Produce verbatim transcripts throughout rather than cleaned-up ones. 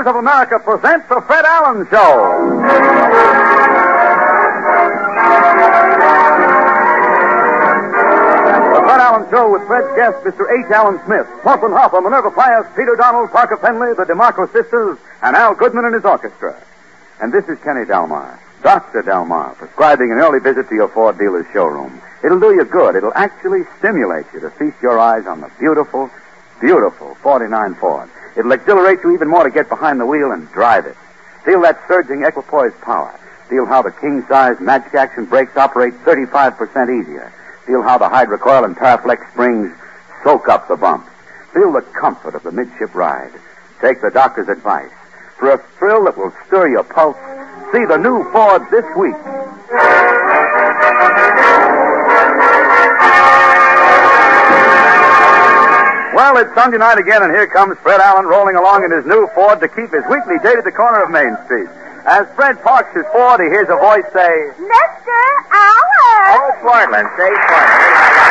Pictures of America present The Fred Allen Show. The Fred Allen Show with Fred's guest, Mister H. Allen Smith, Plump and Hopper, Minerva Pius, Peter Donald, Parker Penley, the DeMarco sisters, and Al Goodman and his orchestra. And this is Kenny Delmar, Doctor Delmar, prescribing an early visit to your Ford dealer's showroom. It'll do you good. It'll actually stimulate you to feast your eyes on the beautiful, beautiful forty-nine Ford. It'll exhilarate you even more to get behind the wheel and drive it. Feel that surging equipoise power. Feel how the king-size magic action brakes operate thirty-five percent easier. Feel how the hydrocoil and Paraflex springs soak up the bumps. Feel the comfort of the midship ride. Take the doctor's advice. For a thrill that will stir your pulse, see the new Ford this week. Well, it's Sunday night again, and here comes Fred Allen rolling along in his new Ford to keep his weekly date at the corner of Main Street. As Fred parks his Ford, he hears a voice say, Mister Allen! Oh, Portland, say Portland.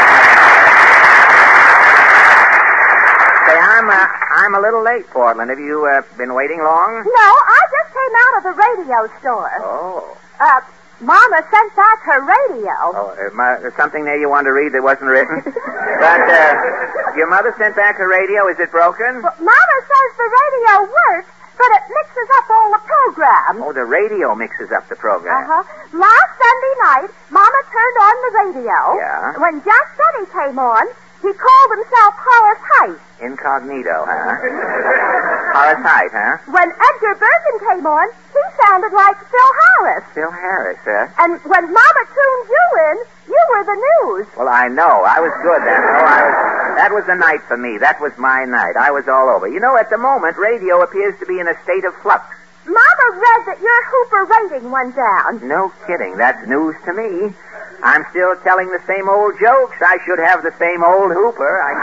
Say, I'm, uh, I'm a little late, Portland. Have you uh, been waiting long? No, I just came out of the radio store. Oh. Uh, Mama sent back her radio. Oh, uh, ma- there's something there you want to read that wasn't written? But, uh, your mother sent back her radio. Is it broken? Well, Mama says the radio works, but it mixes up all the programs. Oh, the radio mixes up the program. Uh-huh. Last Sunday night, Mama turned on the radio. Yeah? When Jack Study came on, he called himself Horace Height. Incognito, huh? Horace Height, huh? When Edgar Bergen came on, he sounded like Phil Harris. Phil Harris, huh? And when Mama tuned you in, you were the news. Well, I know. I was good then. Oh, I was, that was the night for me. That was my night. I was all over. You know, at the moment, radio appears to be in a state of flux. Mama read that your Hooper rating went down. No kidding. That's news to me. I'm still telling the same old jokes. I should have the same old Hooper. I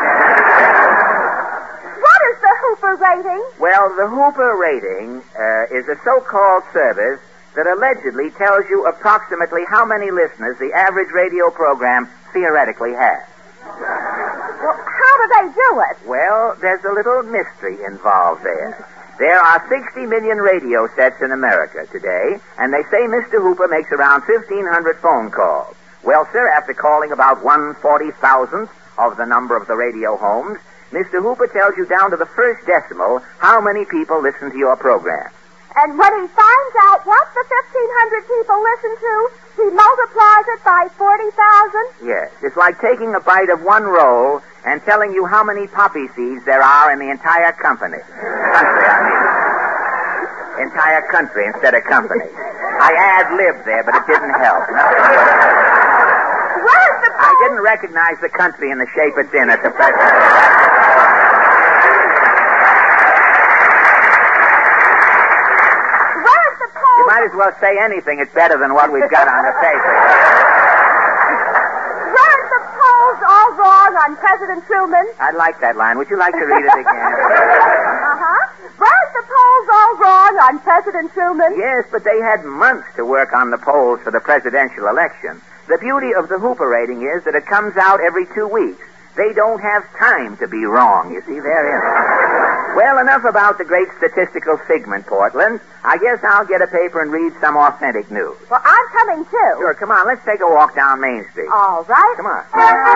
What is the Hooper rating? Well, the Hooper rating uh, is a so-called service that allegedly tells you approximately how many listeners the average radio program theoretically has. Well, how do they do it? Well, there's a little mystery involved there. There are sixty million radio sets in America today, and they say Mister Hooper makes around fifteen hundred phone calls. Well, sir, after calling about one forty-thousandth of the number of the radio homes, Mister Hooper tells you down to the first decimal how many people listen to your program. And when he finds out what the fifteen hundred people listen to, he multiplies it by forty thousand? Yes. It's like taking a bite of one roll and telling you how many poppy seeds there are in the entire company. Country, I mean. Entire country instead of company. I ad-libbed there, but it didn't help. Where's the I didn't recognize the country in the shape it's in at the present. Where's the poll? You might as well say anything. It's better than what we've got on the paper. Weren't the polls all wrong on President Truman? I'd like that line. Would you like to read it again? Uh-huh. Weren't the polls all wrong on President Truman? Yes, but they had months to work on the polls for the presidential election. The beauty of the Hooper rating is that it comes out every two weeks. They don't have time to be wrong, you see, therein. Well, enough about the great statistical figment, Portland. I guess I'll get a paper and read some authentic news. Well, I'm coming too. Sure, come on, let's take a walk down Main Street. All right. Come on.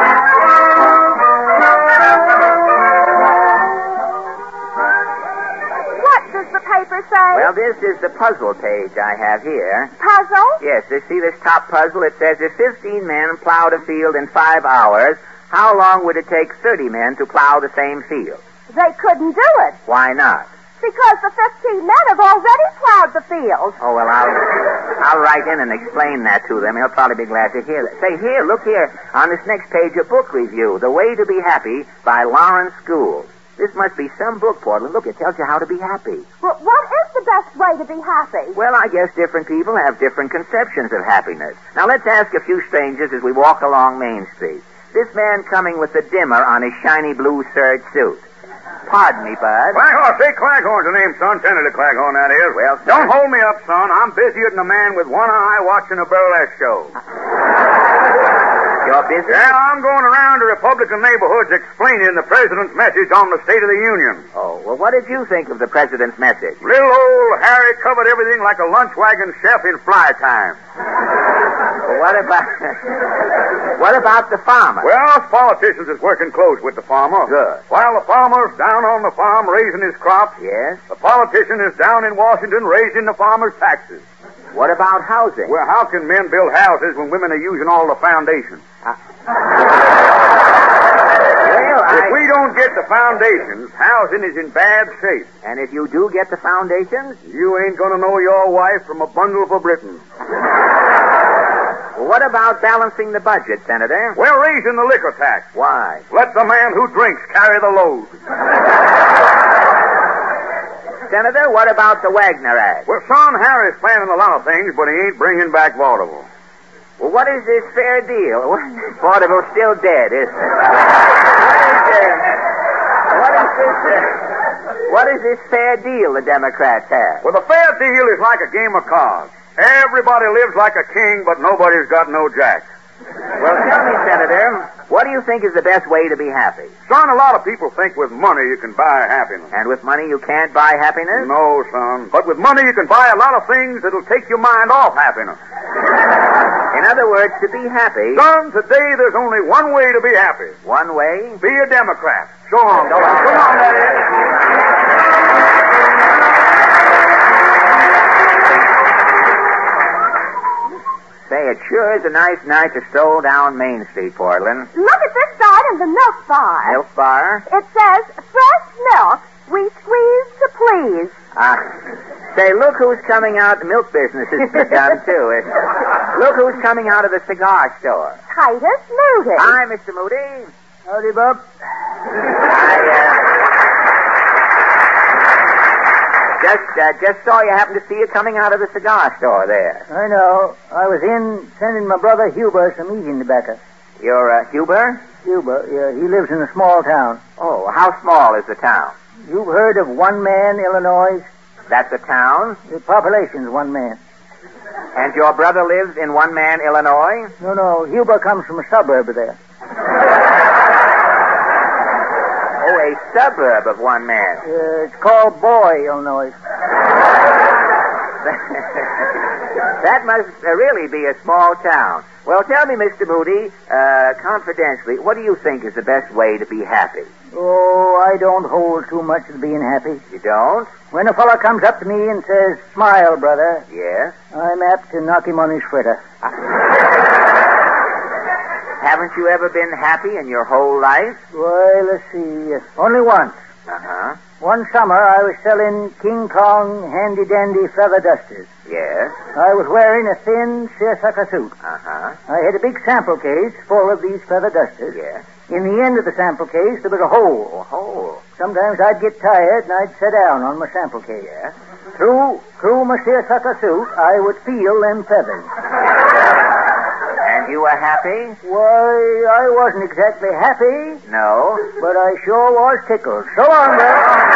What does the paper say? Well, this is the puzzle page I have here. Puzzle? Yes, you see this top puzzle? It says if fifteen men plowed a field in five hours, how long would it take thirty men to plow the same field? They couldn't do it. Why not? Because the fifteen men have already plowed the field. Oh, well, I'll, I'll write in and explain that to them. He'll probably be glad to hear that. Say, here, look here. On this next page, a book review, The Way to Be Happy by Lawrence Gould. This must be some book, Portland. Look, it tells you how to be happy. Well, what is the best way to be happy? Well, I guess different people have different conceptions of happiness. Now, let's ask a few strangers as we walk along Main Street. This man coming with the dimmer on his shiny blue serge suit. Pardon me, Bud. Claghorn, say Claghorn's the name, son. Senator Claghorn, that is. Well, sir. Don't hold me up, son. I'm busier than a man with one eye watching a burlesque show. Your business? Yeah, I'm going around to Republican neighborhoods explaining the president's message on the State of the Union. Oh, well, what did you think of the president's message? Little old Harry covered everything like a lunch wagon chef in fly time. Well, what about what about the farmer? Well, us politicians is working close with the farmer. Good. While the farmer's down on the farm raising his crops, Yes? the politician is down in Washington raising the farmer's taxes. What about housing? Well, how can men build houses when women are using all the foundations? Well, I... If we don't get the foundations, housing is in bad shape. And if you do get the foundations? You ain't gonna know your wife from a bundle for Britain. Well, what about balancing the budget, Senator? Well, raising the liquor tax. Why? Let the man who drinks carry the load. Senator, what about the Wagner Act? Well, Son Harry's planning a lot of things, but he ain't bringing back vaudeville. Well, what is this fair deal? Vaudeville's still dead, isn't it? What is, uh, what is this? Uh, what is this fair deal the Democrats have? Well, the fair deal is like a game of cards. Everybody lives like a king, but nobody's got no jack. Well, tell me, Senator, what do you think is the best way to be happy? Son, a lot of people think with money you can buy happiness. And with money you can't buy happiness? No, son. But with money you can buy a lot of things that'll take your mind off happiness. In other words, to be happy... Son, today there's only one way to be happy. One way? Be a Democrat. Go on. Go on, Go on that is. Say, it sure is a nice night to stroll down Main Street, Portland. Look at this sign in the milk bar. Milk bar? It says, fresh milk, we squeeze to please. Ah, say, look who's coming out. The milk business is begun, too. It, look who's coming out of the cigar store. Titus Moody. Hi, Mister Moody. Howdy, Bob. I, uh... Just, uh, just saw you happen to see you coming out of the cigar store there. I know. I was in sending my brother Huber some eating tobacco. You're, uh, Huber? Huber, yeah, he lives in a small town. Oh, how small is the town? You've heard of One Man, Illinois? That's a town? The population's one man. And your brother lives in One Man, Illinois? No, no, Huber comes from a suburb of there. Oh, a suburb of One Man. Uh, it's called Boy, Illinois. That must uh, really be a small town. Well, tell me, Mister Moody, uh, confidentially, what do you think is the best way to be happy? Oh, I don't hold too much of being happy. You don't? When a fellow comes up to me and says, smile, brother, Yes? I'm apt to knock him on his fritter. Haven't you ever been happy in your whole life? Why, let's see. Uh, only once. Uh-huh. One summer, I was selling King Kong handy-dandy feather dusters. Yes? I was wearing a thin seersucker suit. Uh-huh. I had a big sample case full of these feather dusters. Yes? In the end of the sample case, there was a hole. A hole? Sometimes I'd get tired and I'd sit down on my sample case. Yes? Through, through my seersucker suit, I would feel them feathers. And you were happy? Why, I wasn't exactly happy, No? but I sure was tickled. So long, brother.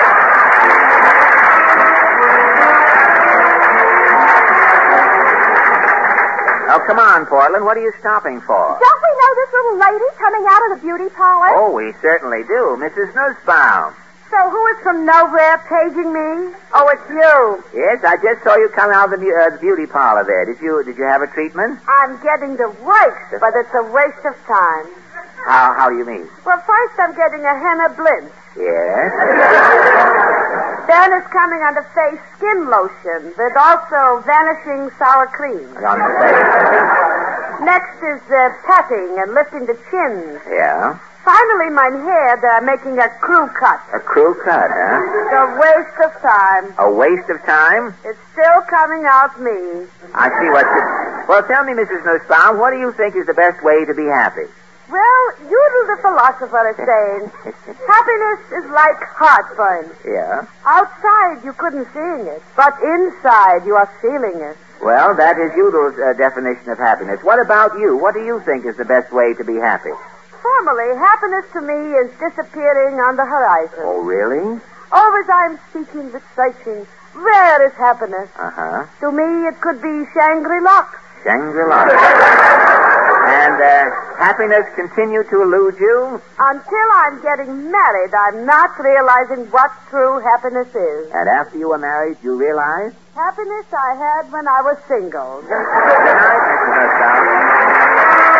Oh, come on, Portland. What are you stopping for? Don't we know this little lady coming out of the beauty parlor? Oh, we certainly do. Missus Nussbaum. So who is from nowhere paging me? Oh, it's you. Yes, I just saw you come out of the, uh, the beauty parlor there. Did you Did you have a treatment? I'm getting the worst, but it's a waste of time. How How do you mean? Well, first I'm getting a henna blitz. Yes? Then it's coming on the face skin lotion with also vanishing sour cream. On the face. Next is uh, patting and lifting the chins. Yeah? Finally, my hair, they're making a crew cut. A crew cut, huh? It's a waste of time. A waste of time? It's still coming out me. I see what you... Well, tell me, Missus Nussbaum, what do you think is the best way to be happy? Well, Udall the philosopher is saying, happiness is like heartburn. Yeah? Outside, you couldn't see it, but inside, you are feeling it. Well, that is Udall's uh, definition of happiness. What about you? What do you think is the best way to be happy? Formerly, happiness to me is disappearing on the horizon. Oh, really? Always I'm seeking the searching. Where is happiness? Uh-huh. To me, it could be Shangri-La. Shangri-La. And, uh, happiness continue to elude you? Until I'm getting married, I'm not realizing what true happiness is. And after you were married, you realized? Happiness I had when I was single. Good night, Missus Hurst.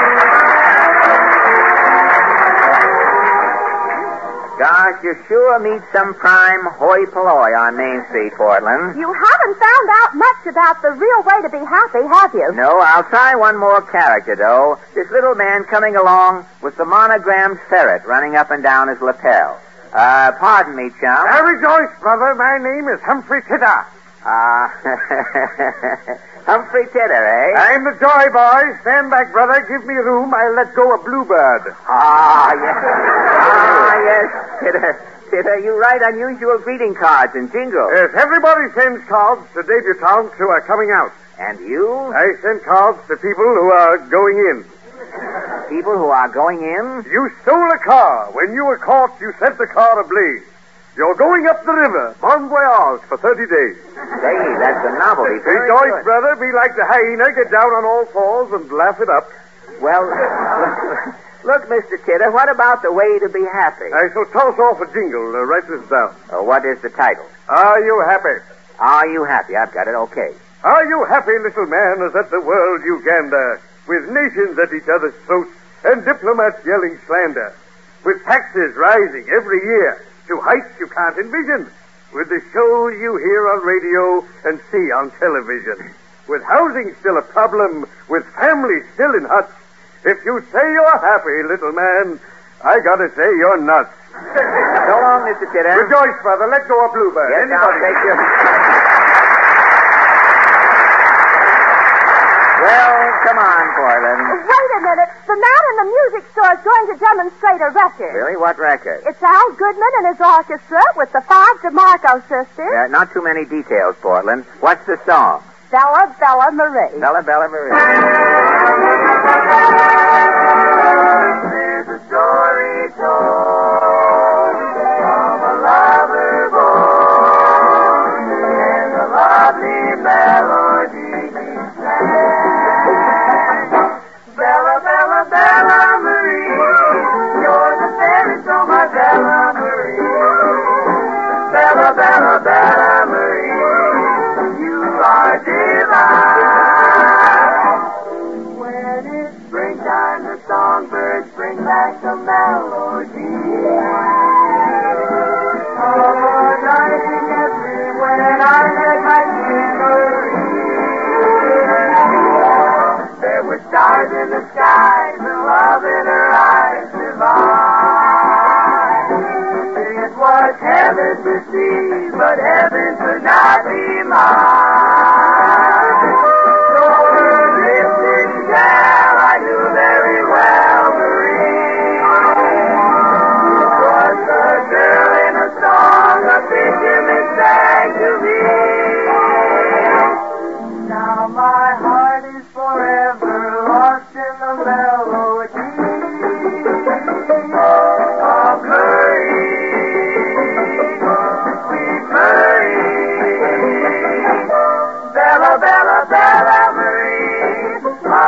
Gosh, you sure meet some prime hoi polloi on Main Street, Portland. You haven't found out much about the real way to be happy, have you? No, I'll try one more character, though. This little man coming along with the monogrammed ferret running up and down his lapel. Uh, pardon me, chum. I rejoice, brother. My name is Humphrey Titter. Ah, Humphrey Titter, eh? I'm the joy boy. Stand back, brother. Give me room. I'll let go a bluebird. Ah, yes. Ah, yes, Titter. Titter, you write unusual greeting cards and jingles. Yes, everybody sends cards to debutantes who are coming out. And you? I send cards to people who are going in. People who are going in? You stole a car. When you were caught, you set the car ablaze. You're going up the river, bon voyage, for thirty days. Say, that's a novelty. Very Rejoice, good. brother. Be like the hyena. Get down on all fours and laugh it up. Well, look, Mister Titter, what about the way to be happy? I shall toss off a jingle. Uh, write this down. Uh, what is the title? Are you happy? Are you happy? I've got it. Okay. Are you happy, little man, as at the world you gander, with nations at each other's throats and diplomats yelling slander, with taxes rising every year to heights you can't envision, with the show you hear on radio and see on television, with housing still a problem, with families still in huts? If you say you're happy, little man, I gotta say you're nuts. So long, Mister Titter. Rejoice, brother. Let go of Bluebird. Yes, Anybody? I'll take you. Well, come on, Portland. Wait a minute. The man in the music store is going to demonstrate a record. Really? What record? It's Al Goodman and his orchestra with the five DeMarco sisters. Uh, not too many details, Portland. What's the song? Bella, Bella Marie. Bella, Bella Marie. There's a story told of a lover born and a lovely melody he sang. Bella, Bella, Bella Marie, you're the fairest, oh my Bella Marie. Bella, Bella, Bella Marie, you are divine. When it's springtime, the songbirds bring back the melody. Oh, darling, everywhere I met my Marie. There were stars in the sky, the love in her eyes divine. It was heaven to see, but heaven could not be mine. So her lips did tell, I knew very well, Marie. It was the girl in a song, a fisherman sang to me. Now my heart is forever lost in the melody of Marie, sweet Marie, Bella, Bella, Bella Marie,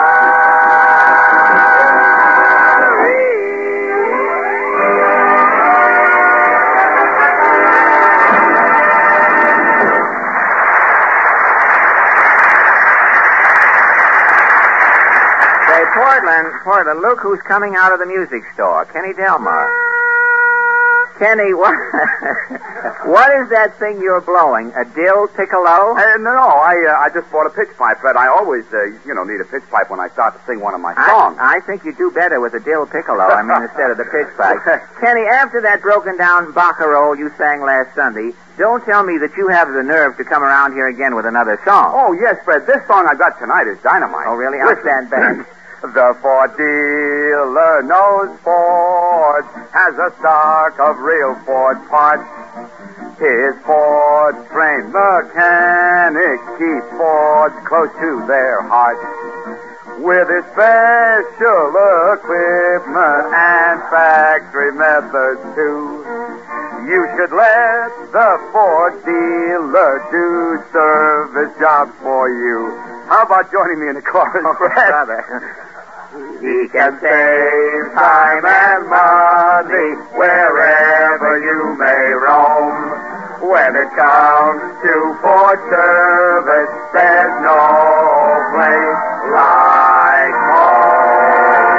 Say, Portland, Portland, look who's coming out of the music store. Kenny Delmar. Kenny, what, what is that thing you're blowing? A dill piccolo? Uh, no, no, I uh, I just bought a pitch pipe, but I always, uh, you know, need a pitch pipe when I start to sing one of my songs. I, I think you do better with a dill piccolo, I mean, instead of the pitch pipe. Kenny, after that broken down barcarolle you sang last Sunday, don't tell me that you have the nerve to come around here again with another song. Oh, yes, Fred, this song I got tonight is dynamite. Oh, really? I'll stand back. The Ford dealer knows Ford, has a stock of real Ford parts. His Ford trained mechanics keep Fords close to their hearts. With his special equipment and factory methods too, you should let the Ford dealer do service jobs for you. How about joining me in the chorus, Fred? Brother. He can save time and money wherever you may roam. When it comes to port service, there's no place like home.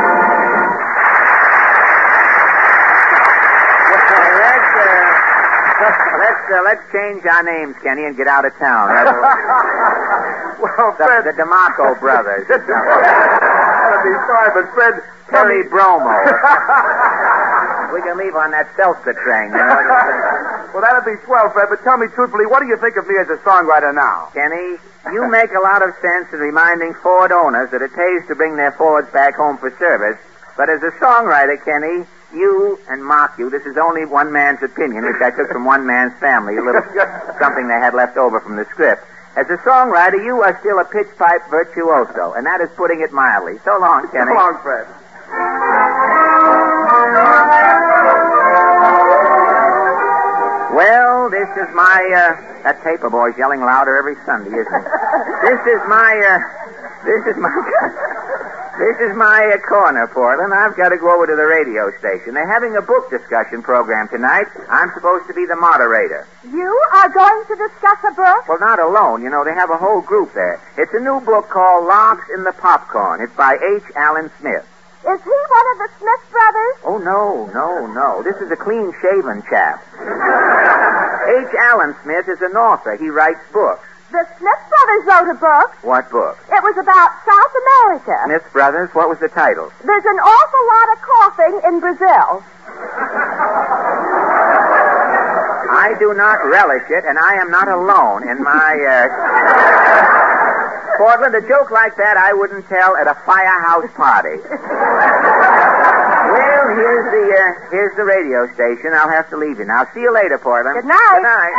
Let's, uh, let's, uh, let's change our names, Kenny, and get out of town. Well, The, Fred... the DeMarco brothers. That'd be sorry, but Fred... Terry Bromo. We can leave on that seltzer train, you know. Well, that'd be swell, Fred, but tell me truthfully, what do you think of me as a songwriter now? Kenny, you make a lot of sense in reminding Ford owners that it pays to bring their Fords back home for service. But as a songwriter, Kenny, you, and mark you, this is only one man's opinion, which I took from one man's family, a little something they had left over from the script. As a songwriter, you are still a pitch pipe virtuoso, and that is putting it mildly. So long, Kenny. So long, Fred. Well, this is my, uh, that paper boy's yelling louder every Sunday, isn't it? This is my, uh, this is my, this is my uh, corner, Portland. I've got to go over to the radio station. They're having a book discussion program tonight. I'm supposed to be the moderator. You are going to discuss a book? Well, not alone. You know, they have a whole group there. It's a new book called Larks in the Popcorn. It's by H. Allen Smith. Is he one of the Smith brothers? Oh, no, no, no. This is a clean-shaven chap. H. Allen Smith is an author. He writes books. The Smith brothers wrote a book. What book? It was about South America. Smith Brothers? What was the title? There's an awful lot of coughing in Brazil. I do not relish it, and I am not alone in my, uh... Portland, a joke like that I wouldn't tell at a firehouse party. Well, here's the, uh, here's the radio station. I'll have to leave you now. See you later, Portland. Good night. Good night.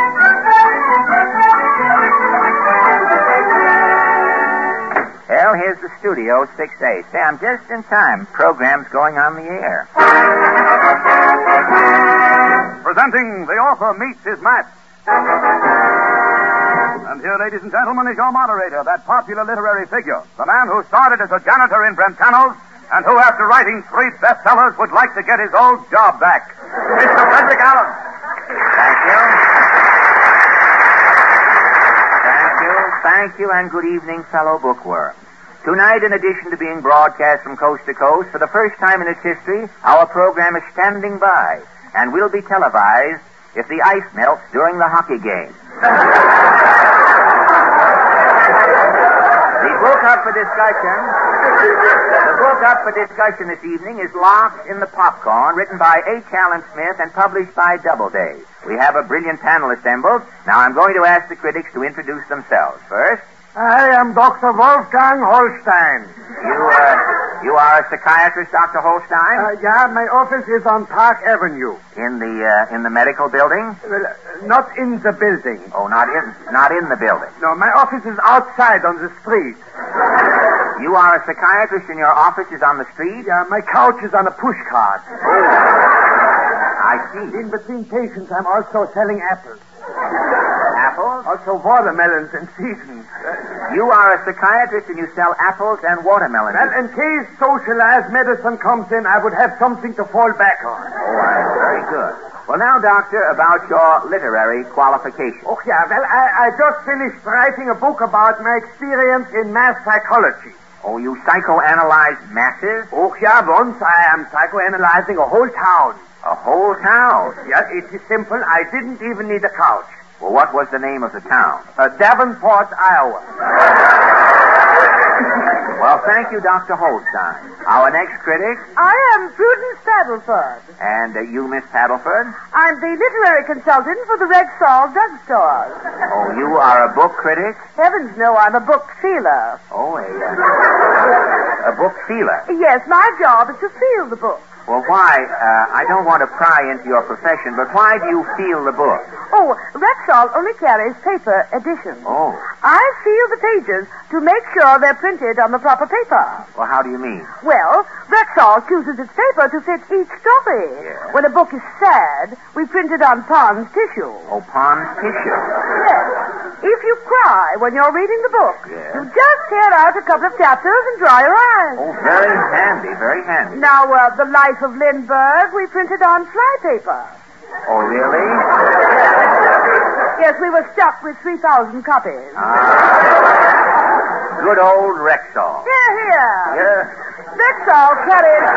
Well, here's the studio, six eight. Say, I'm just in time. Program's going on the air. Presenting The Author Meets His Match. And here, ladies and gentlemen, is your moderator, that popular literary figure, the man who started as a janitor in Brentano's and who, after writing three bestsellers, would like to get his old job back. Mister Frederick Allen. Thank you. Thank you. Thank you, and good evening, fellow bookworms. Tonight, in addition to being broadcast from coast to coast, for the first time in its history, our program is standing by and will be televised if the ice melts during the hockey game. The book up for discussion, the book up for discussion this evening is Larks in the Popcorn, written by H. Allen Smith and published by Doubleday. We have a brilliant panel assembled. Now I'm going to ask the critics to introduce themselves. First, I am Doctor Wolfgang Holstein. you, uh, you are a psychiatrist, Doctor Holstein? Uh, yeah, my office is on Park Avenue. In the, uh, in the medical building? Well, uh, not in the building. Oh, not in, not in the building. No, my office is outside on the street. You are a psychiatrist and your office is on the street? Yeah, my couch is on a push cart. I see. In between patients, I'm also selling apples. Apples? Also watermelons and seasons. You are a psychiatrist and you sell apples and watermelons. Well, in case socialized medicine comes in, I would have something to fall back on. Oh, very good. Well, now, Doctor, about your literary qualifications. Oh, yeah, well, I, I just finished writing a book about my experience in mass psychology. Oh, you psychoanalyze masses? Oh, yeah, once I am psychoanalyzing a whole town. A whole town? Yeah, it is simple. I didn't even need a couch. Well, what was the name of the town? Uh, Davenport, Iowa. Well, thank you, Doctor Holstein. Our next critic, I am Prudence Paddleford. and uh, you, Miss Paddleford. I'm the literary consultant for the Rexall drugstore. Oh, you are a book critic? Heavens, no, I'm a book feeler. Oh, a, uh, a book feeler. Yes, my job is to feel the book. Well, why, uh, I don't want to pry into your profession, but why do you feel the book? Oh, Rexall only carries paper editions. Oh. I feel the pages to make sure they're printed on the proper paper. Well, how do you mean? Well, Rexall chooses its paper to fit each story. Yeah. When a book is sad, we print it on Pond's tissue. Oh, Pond's tissue. Yes. If you cry when you're reading the book, Yes. you just tear out a couple of chapters and dry your eyes. Oh, very handy, very handy. Now, uh, The Life of Lindbergh, we printed on flypaper. Oh, really? Yes, we were stuck with three thousand copies. Ah. Good old Rexall. Here, here. Yeah. Rexall carries...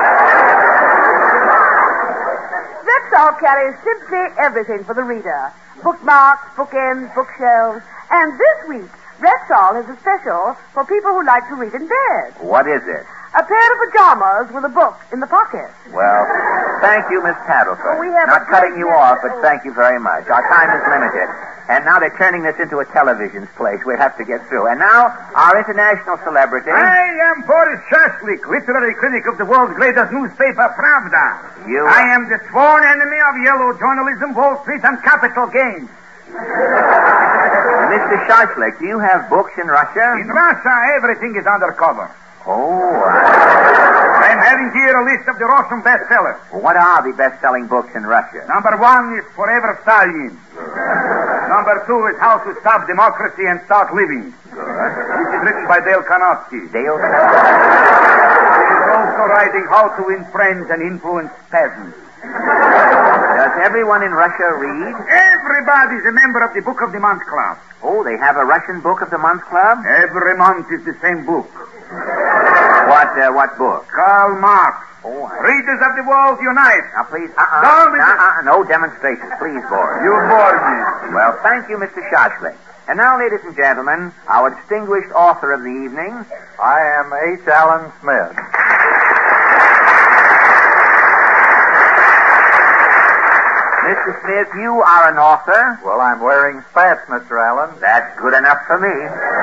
Rexall carries simply everything for the reader. Bookmarks, bookends, bookshelves. And this week, Rexall has a special for people who like to read in bed. What is it? A pair of pajamas with a book in the pocket. Well, thank you, Miss Paddleton. We have Not a cutting great you message. off, but thank you very much. Our time is limited. And now they're turning this into a television place. We'll have to get through. And now, our international celebrity. I am Boris Shashlik, literary critic of the world's greatest newspaper, Pravda. You... I am the sworn enemy of yellow journalism, Wall Street, and capital gains. Mister Shashlik, do you have books in Russia? In Russia, everything is undercover. Oh, I'm having here a list of the Russian bestsellers. what are the best-selling books in Russia? Number one is Forever Stalin. Number two is How to Stop Democracy and Start Living. Which is written by Dale Carnegie. Dale He is also writing How to Win Friends and Influence Peasants. Does everyone in Russia read? Everybody's a member of the Book of the Month Club. Oh, they have a Russian Book of the Month Club? Every month is the same book. What, uh, what book? Karl Marx. Oh, I... Readers of the world unite. Now, please, uh-uh. No, Mister Uh-uh, no demonstrations, please, Boris. You bore me. Well, thank you, Mister Shashlik. And now, ladies and gentlemen, our distinguished author of the evening. I am H. Allen Smith. Mister Smith, you are an author. Well, I'm wearing spats, Mister Allen. That's good enough for me.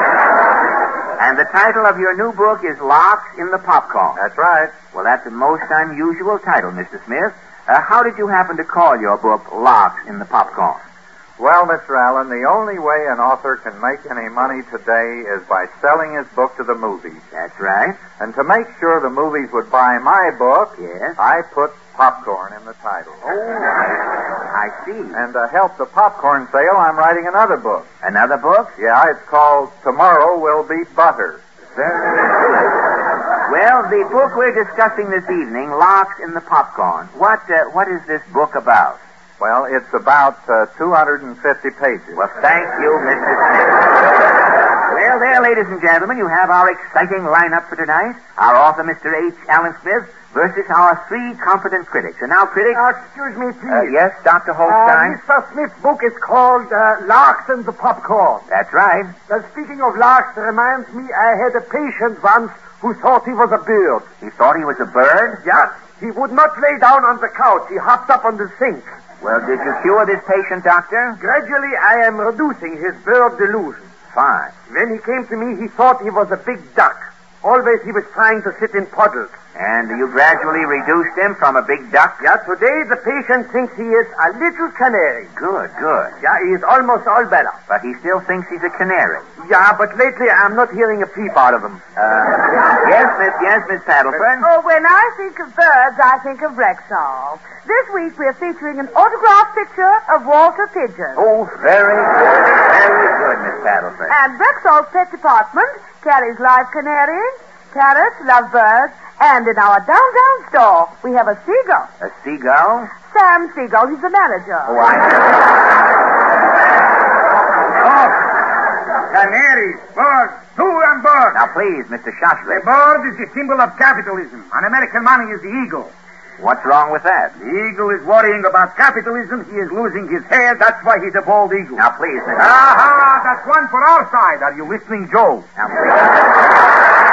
And the title of your new book is Larks in the Popcorn. That's right. Well, that's a most unusual title, Mister Smith. Uh, how did you happen to call your book Larks in the Popcorn? Well, Mister Allen, the only way an author can make any money today is by selling his book to the movies. That's right. And to make sure the movies would buy my book, Yes. I put popcorn in the title. Oh, I, I see. And to help the popcorn sale, I'm writing another book. Another book? Yeah, it's called Tomorrow Will Be Butter. Very good. Well, the book we're discussing this evening, Larks in the Popcorn. What, uh, what is this book about? Well, it's about uh, two hundred fifty pages. Well, thank you, Mister Smith. Well, there, ladies and gentlemen, you have our exciting lineup for tonight. Our author, Mister H. Allen Smith, versus our three competent critics. And now, critics... Uh, excuse me, please. Uh, yes, Doctor Uh, Holstein? Mister Smith's book is called uh, Larks and the Popcorn. That's right. Now, speaking of larks, reminds me I had a patient once who thought he was a bird. He thought he was a bird? Yes. He would not lay down on the couch. He hopped up on the sink. Well, did you cure this patient, Doctor? Gradually, I am reducing his bird delusion. Fine. When he came to me, he thought he was a big duck. Always he was trying to sit in puddles. And you gradually reduced him from a big duck? Yeah, today the patient thinks he is a little canary. Good, good. Yeah, he is almost all better. But he still thinks he's a canary. Yeah, but lately I'm not hearing a peep out of him. Uh, yes, Miss, yes, Miss Paddleton? Oh, when I think of birds, I think of Rexall. This week we're featuring an autographed picture of Walter Pigeon. Oh, very good. Very good, Miss Paddleton. And Rexall's pet department carries live canaries, parrots, lovebirds, and in our downtown store, we have a seagull. A seagull? Sam Seagull, he's the manager. Oh, I... Oh, canaries, birds, two and birds. Now, please, Mister The Shashlik. bird is the symbol of capitalism, and American money is the eagle. What's wrong with that? The eagle is worrying about capitalism. He is losing his hair. That's why he's a bald eagle. Now, please, Mister Aha, that's one for our side. Are you listening, Joe? Now, please.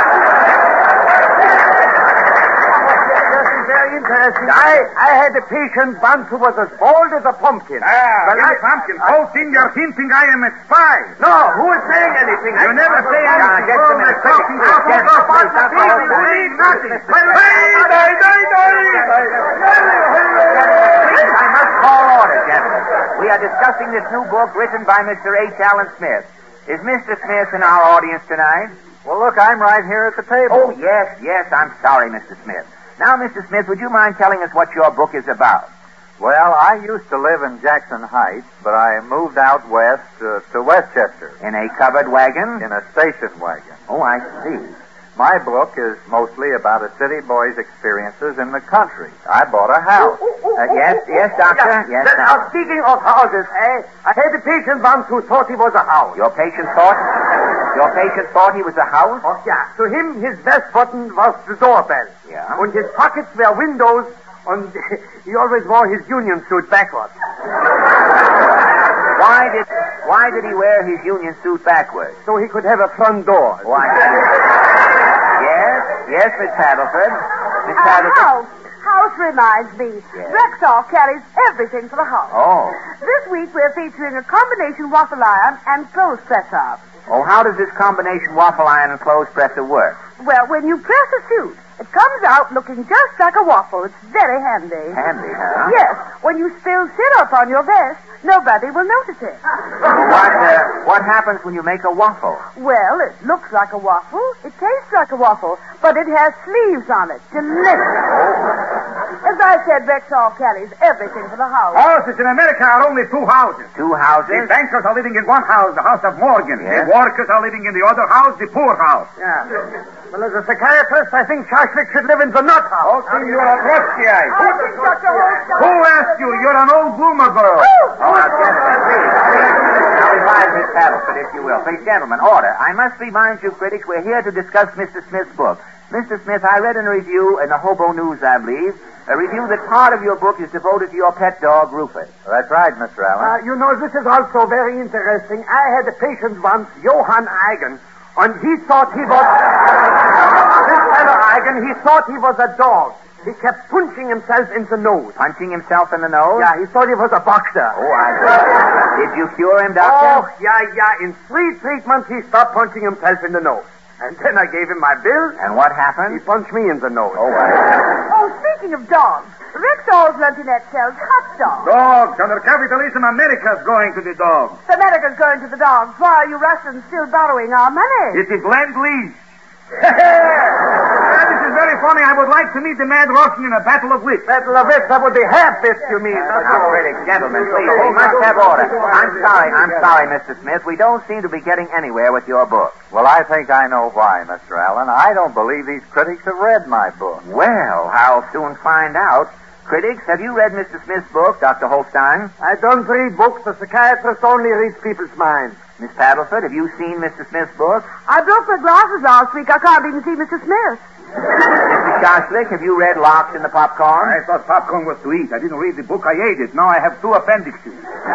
Very interesting. I, I had a patient once who was as bald as a pumpkin. Ah, But you I- pumpkin. Whole thing you're hinting I am a spy. No, who is saying anything? You never say Now, anything. just a Girl, minute. they're talking Yes, about yes, the please, people Doctor who Holstein. need nothing. Mister Hey, Smith. hey, hey, hey, Please, I must call order, gentlemen. We are discussing this new book written by Mister H. Allen Smith. Is Mister Smith in our audience tonight? Well, look, I'm right here at the table. Oh, yes, yes. I'm sorry, Mister Smith. Now, Mister Smith, would you mind telling us what your book is about? Well, I used to live in Jackson Heights, but I moved out west uh, to Westchester. In a covered wagon? In a station wagon. Oh, I see. My book is mostly about a city boy's experiences in the country. I bought a house. Uh, yes, yes, Doctor. Yes, Then, Doctor. uh, speaking of houses, eh, I had a patient once who thought he was a house. Your patient thought... Your patient thought he was a house? Oh, yeah. To him, his best button was the doorbell. Yeah. And his pockets were windows, and he always wore his union suit backwards. Why did Why did he wear his union suit backwards? So he could have a front door. Why? Yes, yes, Miss Paddleford. Miss Uh, Paddleford. house. House reminds me. Yes. Rexall carries everything for the house. Oh. This week we're featuring a combination waffle iron and clothes presser. Oh, how does this combination waffle iron and clothes presser work? Well, when you press a suit, it comes out looking just like a waffle. It's very handy. Handy, huh? Yes. When you spill syrup on your vest, nobody will notice it. What, uh, what happens when you make a waffle? Well, it looks like a waffle. It tastes like a waffle, but it has sleeves on it. Delicious. As I said, Rexall carries everything for the house. Houses in America are only two houses. Two The houses? bankers are living in one house, the house of Morgan. Yes. The workers are living in the other house, the poor house. Yeah. Well, as a psychiatrist, I think Shashlik should live in the nut house. Oh, see, you're a Trotskyite. I think Doctor Holstein... Who asked you? You're an old bloomer girl. Oh, now, gentlemen, please. Now, revive Miss Paddleford, if you will. Please, gentlemen, order. I must remind you, critics, we're here to discuss Mister Smith's book. Mister Smith, I read in a review in the Hobo News, I believe, a review that part of your book is devoted to your pet dog, Rufus. That's right, Mister Allen. Uh, you know, this is also very interesting. I had a patient once, Johann Eigen, and he thought he was... this fellow Eigen, he thought he was a dog. He kept punching himself in the nose. Punching himself in the nose? Yeah, he thought he was a boxer. Oh, I see. Did you cure him, Doctor? Oh, yeah, yeah. In three treatments, he stopped punching himself in the nose. And then I gave him my bill. And what He happened? punched me in the nose. Oh, I Oh, speaking of dogs, Rexall's Luncheonette sells hot dogs. Dogs. Under capitalism, America's going to the dogs. America's going to the dogs. Why are you Russians still borrowing our money? It is Lend-Lease. This is very funny. I would like to meet the mad Russian in a battle of wits. Battle of wits, that would be half bits, you mean. That's Now, all. critics, gentlemen, please, we must have order. I'm sorry, I'm sorry, Mister Smith. We don't seem to be getting anywhere with your book. Well, I think I know why, Mister Allen. I don't believe these critics have read my book. Well, I'll soon find out. Critics, have you read Mister Smith's book, Doctor Holstein? I don't read books. The psychiatrist only reads people's minds. Miss Paddleford, have you seen Mister Smith's book? I broke my glasses last week. I can't even see Mister Smith. Mister Shashlik, have you read Locked in the Popcorn? I thought popcorn was to eat. I didn't read the book. I ate it. Now I have two appendixes.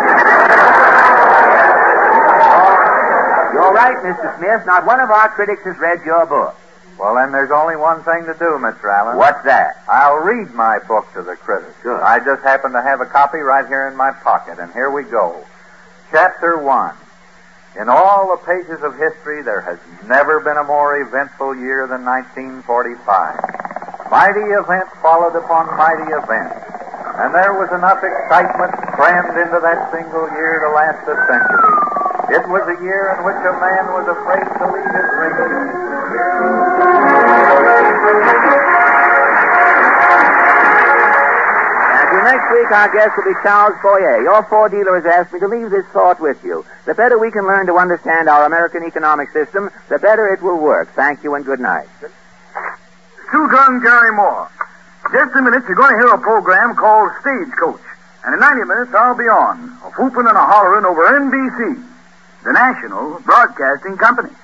You're right, Mister Smith. Not one of our critics has read your book. Well, then there's only one thing to do, Mister Allen. What's that? I'll read my book to the critics. Good. I just happen to have a copy right here in my pocket, and here we go. Chapter one. In all the pages of history, there has never been a more eventful year than nineteen forty-five. Mighty event followed upon mighty event, and there was enough excitement crammed into that single year to last a century. It was a year in which a man was afraid to leave his ring. Next week, our guest will be Charles Fourier. Your Ford dealer has asked me to leave this thought with you. The better we can learn to understand our American economic system, the better it will work. Thank you and good night. Two Gun Gary Moore. Just a minute, you're going to hear a program called Stagecoach. And in ninety minutes, I'll be on, a whooping and a hollering over N B C, the National Broadcasting Company.